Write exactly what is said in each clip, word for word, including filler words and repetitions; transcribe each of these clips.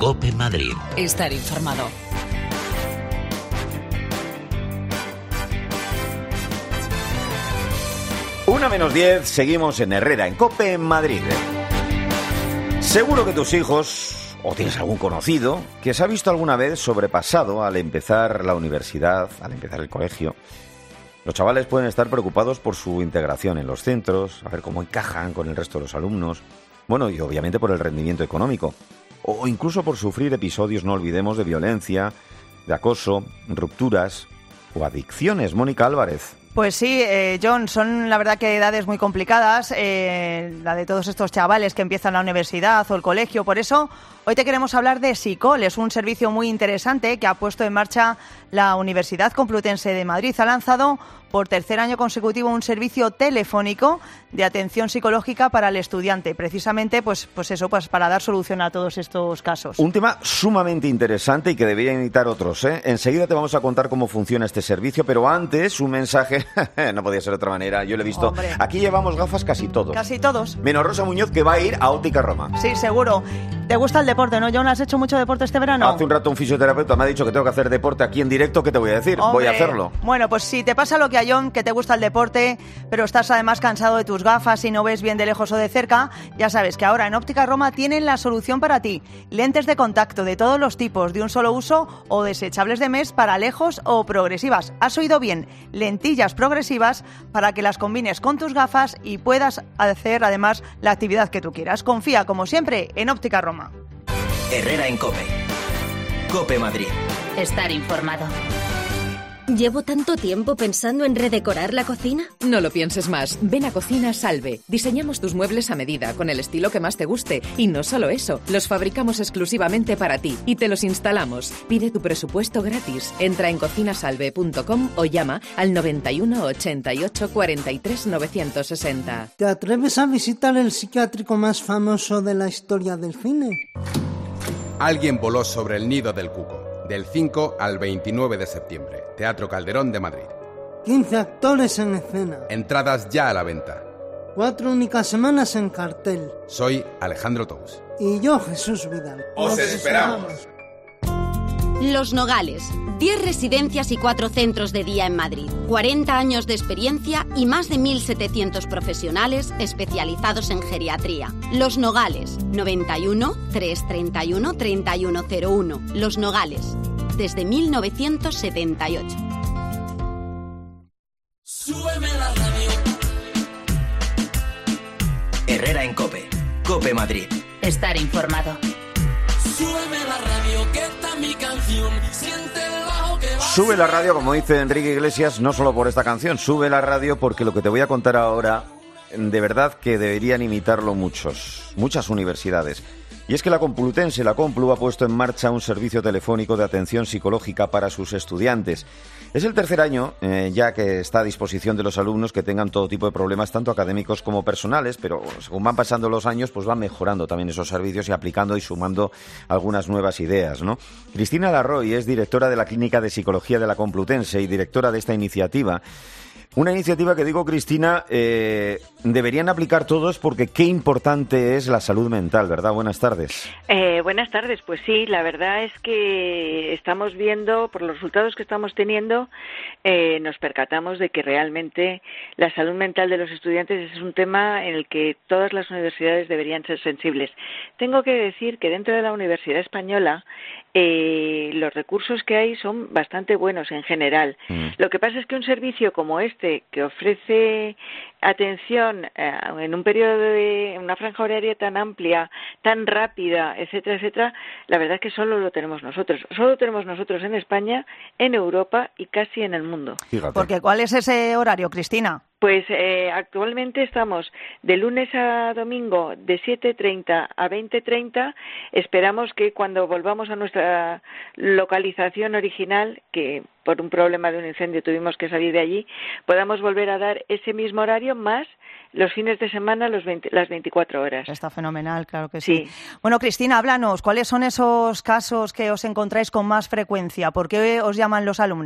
COPE Madrid. Estar informado. Una menos diez, seguimos en Herrera, en COPE Madrid. Seguro que tus hijos, o tienes algún conocido, que se ha visto alguna vez sobrepasado al empezar la universidad, al empezar el colegio. Los chavales pueden estar preocupados por su integración en los centros, a ver cómo encajan con el resto de los alumnos, bueno, y obviamente por el rendimiento económico, o incluso por sufrir episodios, no olvidemos, de violencia, de acoso, rupturas o adicciones. Mónica Álvarez. Pues sí, eh, John, son la verdad que edades muy complicadas, eh, la de todos estos chavales que empiezan la universidad o el colegio. Por eso, hoy te queremos hablar de Sicol. Es un servicio muy interesante que ha puesto en marcha la Universidad Complutense de Madrid. Ha lanzado por tercer año consecutivo un servicio telefónico de atención psicológica para el estudiante, precisamente pues, pues eso, pues para dar solución a todos estos casos. Un tema sumamente interesante y que deberían imitar otros, ¿eh? Enseguida te vamos a contar cómo funciona este servicio, pero antes un mensaje, no podía ser de otra manera, yo lo he visto. Hombre. Aquí llevamos gafas casi todos. Casi todos. Menos Rosa Muñoz, que va a ir a Óptica Roma. Sí, seguro. ¿Te gusta el deporte, no, John? ¿Has hecho mucho deporte este verano? Hace un rato un fisioterapeuta me ha dicho que tengo que hacer deporte aquí en directo. ¿Qué te voy a decir? Hombre, voy a hacerlo. Bueno, pues si te pasa lo que a John, que te gusta el deporte, pero estás además cansado de tus gafas y no ves bien de lejos o de cerca, ya sabes que ahora en Óptica Roma tienen la solución para ti. Lentes de contacto de todos los tipos, de un solo uso o desechables de mes para lejos o progresivas. ¿Has oído bien? Lentillas progresivas para que las combines con tus gafas y puedas hacer además la actividad que tú quieras. Confía, como siempre, en Óptica Roma. Herrera en COPE. COPE Madrid. Estar informado. ¿Llevo tanto tiempo pensando en redecorar la cocina? No lo pienses más. Ven a Cocina Salve. Diseñamos tus muebles a medida, con el estilo que más te guste. Y no solo eso, los fabricamos exclusivamente para ti y te los instalamos. Pide tu presupuesto gratis. Entra en cocina salve punto com o llama al noventa y uno, ochenta y ocho, cuarenta y tres, novecientos sesenta. ¿Te atreves a visitar el psiquiátrico más famoso de la historia del cine? Alguien voló sobre el nido del cuco. Del cinco al veintinueve de septiembre. Teatro Calderón de Madrid. quince actores en escena. Entradas ya a la venta. Cuatro únicas semanas en cartel. Soy Alejandro Tous. Y yo, Jesús Vidal. ¡Os esperamos! Los Nogales. diez residencias y cuatro centros de día en Madrid. cuarenta años de experiencia y más de mil setecientos profesionales especializados en geriatría. Los Nogales. noventa y uno, trescientos treinta y uno, treinta y uno cero uno. Los Nogales. Desde mil novecientos setenta y ocho. Súbeme la radio. Herrera en COPE. COPE Madrid. Estar informado. Súbeme la radio, que está mi canción. Siente el bajo que va. Sube la radio, como dice Enrique Iglesias, no solo por esta canción. Sube la radio porque lo que te voy a contar ahora, de verdad que deberían imitarlo muchos, muchas universidades. Y es que la Complutense, la Complu, ha puesto en marcha un servicio telefónico de atención psicológica para sus estudiantes. Es el tercer año eh, ya que está a disposición de los alumnos que tengan todo tipo de problemas, tanto académicos como personales, pero según van pasando los años, pues van mejorando también esos servicios y aplicando y sumando algunas nuevas ideas, ¿no? Cristina Larroy es directora de la Clínica de Psicología de la Complutense y directora de esta iniciativa. Una iniciativa que digo, Cristina, eh, deberían aplicar todos porque qué importante es la salud mental, ¿verdad? Buenas tardes. Eh, buenas tardes, pues sí, la verdad es que estamos viendo, por los resultados que estamos teniendo, eh, nos percatamos de que realmente la salud mental de los estudiantes es un tema en el que todas las universidades deberían ser sensibles. Tengo que decir que dentro de la Universidad Española eh, los recursos que hay son bastante buenos en general. Mm. Lo que pasa es que un servicio como este, que ofrece atención eh, en un periodo de una franja horaria tan amplia, tan rápida, etcétera, etcétera, la verdad es que solo lo tenemos nosotros. Solo tenemos nosotros en España, en Europa y casi en el mundo. Fíjate. Porque ¿cuál es ese horario, Cristina? Pues eh, actualmente estamos de lunes a domingo de siete treinta a veinte treinta. Esperamos que cuando volvamos a nuestra localización original, que por un problema de un incendio tuvimos que salir de allí, podamos volver a dar ese mismo horario más los fines de semana, los veinte, las veinticuatro horas. Está fenomenal, claro que sí. sí. Bueno, Cristina, háblanos, ¿cuáles son esos casos que os encontráis con más frecuencia? ¿Por qué os llaman los alumnos?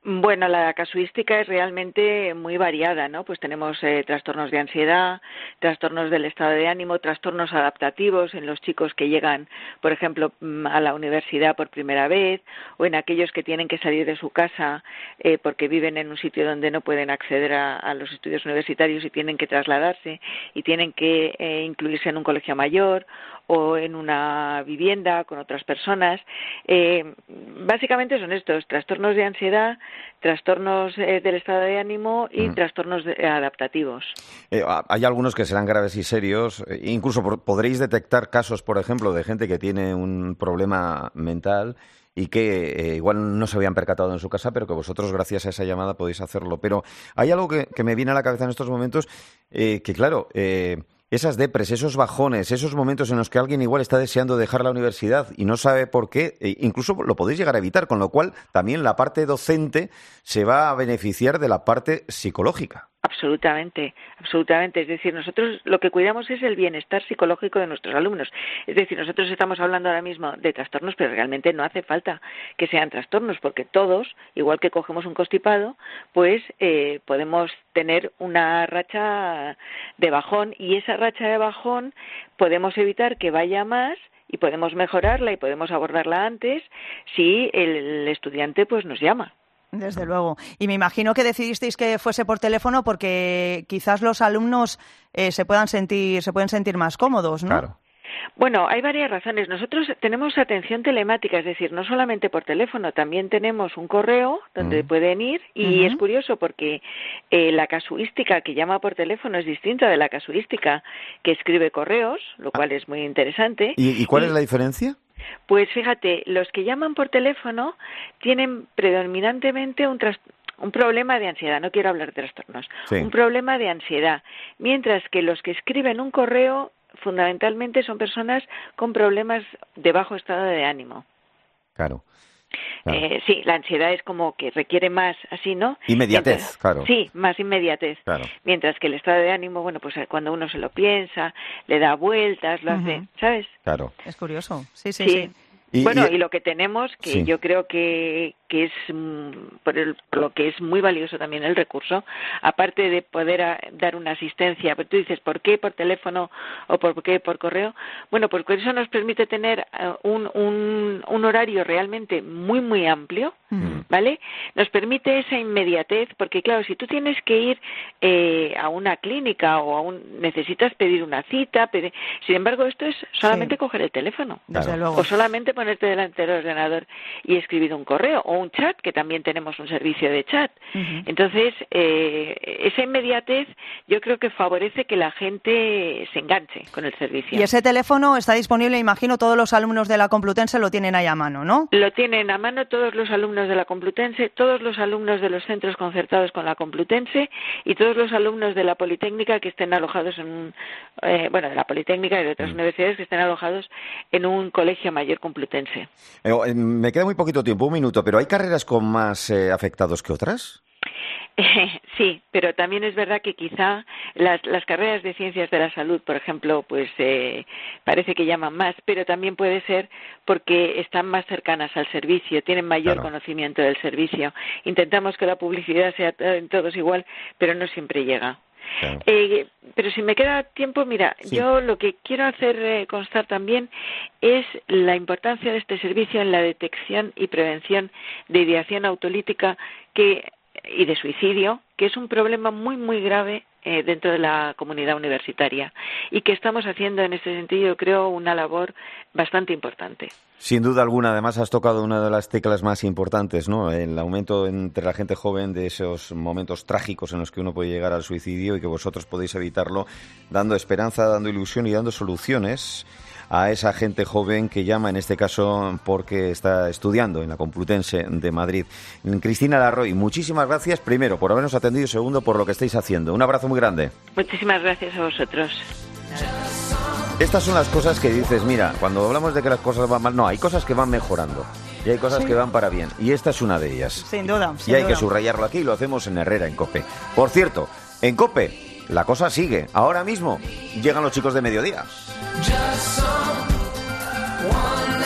Bueno, la casuística es realmente muy variada, ¿no? Pues tenemos eh, trastornos de ansiedad, trastornos del estado de ánimo, trastornos adaptativos en los chicos que llegan, por ejemplo, a la universidad por primera vez, o en aquellos que tienen que salir de su casa eh, porque viven en un sitio donde no pueden acceder a, a los estudios universitarios y tienen que trasladarse y tienen que eh, incluirse en un colegio mayor o en una vivienda con otras personas. Eh, básicamente son estos, trastornos de ansiedad, trastornos eh, del estado de ánimo y mm. trastornos de, eh, adaptativos. Eh, hay algunos que serán graves y serios. Eh, incluso por, podréis detectar casos, por ejemplo, de gente que tiene un problema mental y que eh, igual no se habían percatado en su casa, pero que vosotros, gracias a esa llamada, podéis hacerlo. Pero hay algo que, que me viene a la cabeza en estos momentos, eh, que claro... Eh, esas depres, esos bajones, esos momentos en los que alguien igual está deseando dejar la universidad y no sabe por qué, e incluso lo podéis llegar a evitar, con lo cual también la parte docente se va a beneficiar de la parte psicológica. Absolutamente, absolutamente. Es decir, nosotros lo que cuidamos es el bienestar psicológico de nuestros alumnos. Es decir, nosotros estamos hablando ahora mismo de trastornos, pero realmente no hace falta que sean trastornos, porque todos, igual que cogemos un constipado, pues eh, podemos tener una racha de bajón, y esa racha de bajón podemos evitar que vaya más y podemos mejorarla y podemos abordarla antes si el estudiante pues nos llama. Desde luego. Y me imagino que decidisteis que fuese por teléfono porque quizás los alumnos eh, se puedan sentir, se pueden sentir más cómodos, ¿no? Claro. Bueno, hay varias razones. Nosotros tenemos atención telemática, es decir, no solamente por teléfono, también tenemos un correo donde mm. pueden ir, y uh-huh. es curioso porque eh, la casuística que llama por teléfono es distinta de la casuística que escribe correos, lo cual ah. es muy interesante. ¿Y, y cuál y, es la diferencia? Pues fíjate, los que llaman por teléfono tienen predominantemente un trastorno, un problema de ansiedad, no quiero hablar de trastornos, sí. un problema de ansiedad, mientras que los que escriben un correo fundamentalmente son personas con problemas de bajo estado de ánimo. Claro. Claro. Eh, sí, la ansiedad es como que requiere más, así, ¿no? Inmediatez, mientras, claro. Sí, más inmediatez. Claro. Mientras que el estado de ánimo, bueno, pues cuando uno se lo piensa, le da vueltas, lo uh-huh. hace, ¿sabes? Claro. Es curioso, sí, sí, sí. sí. Y, bueno, y, y lo que tenemos, que sí. yo creo que, que es por, el, por lo que es muy valioso también el recurso, aparte de poder a, dar una asistencia, pero tú dices, ¿por qué por teléfono o por qué por correo? Bueno, pues eso nos permite tener uh, un, un, un horario realmente muy, muy amplio, uh-huh. ¿vale? Nos permite esa inmediatez, porque claro, si tú tienes que ir eh, a una clínica o a un, necesitas pedir una cita, pedir, sin embargo, esto es solamente sí. coger el teléfono. Desde luego. O solamente ponerte delante del ordenador y escribir un correo o un chat, que también tenemos un servicio de chat. Uh-huh. Entonces, eh, esa inmediatez yo creo que favorece que la gente se enganche con el servicio. Y ese teléfono está disponible, imagino, todos los alumnos de la Complutense lo tienen ahí a mano, ¿no? Lo tienen a mano todos los alumnos de la Complutense, todos los alumnos de los centros concertados con la Complutense y todos los alumnos de la Politécnica que estén alojados en un, eh, bueno, de la Politécnica y de otras uh-huh. universidades que estén alojados en un colegio mayor complutense. Eh, me queda muy poquito tiempo, un minuto, pero ¿hay carreras con más eh, afectados que otras? Eh, sí, pero también es verdad que quizá las, las carreras de ciencias de la salud, por ejemplo, pues eh, parece que llaman más, pero también puede ser porque están más cercanas al servicio, tienen mayor claro. conocimiento del servicio. Intentamos que la publicidad sea en todos igual, pero no siempre llega. Claro. Eh, pero si me queda tiempo, mira, sí. yo lo que quiero hacer eh, constar también es la importancia de este servicio en la detección y prevención de ideación autolítica que, y de suicidio, que es un problema muy, muy grave eh, dentro de la comunidad universitaria y que estamos haciendo en ese sentido, creo, una labor bastante importante. Sin duda alguna, además has tocado una de las teclas más importantes, ¿no? El aumento entre la gente joven de esos momentos trágicos en los que uno puede llegar al suicidio y que vosotros podéis evitarlo dando esperanza, dando ilusión y dando soluciones a esa gente joven que llama, en este caso, porque está estudiando en la Complutense de Madrid. Cristina Larroy, muchísimas gracias, primero, por habernos atendido y segundo, por lo que estáis haciendo. Un abrazo muy grande. Muchísimas gracias a vosotros. Estas son las cosas que dices, mira, cuando hablamos de que las cosas van mal, no, hay cosas que van mejorando y hay cosas sí. que van para bien, y esta es una de ellas. Sin duda. Sin y hay duda. que subrayarlo aquí y lo hacemos en Herrera, en COPE. Por cierto, en COPE, la cosa sigue. Ahora mismo llegan los chicos de mediodía. Just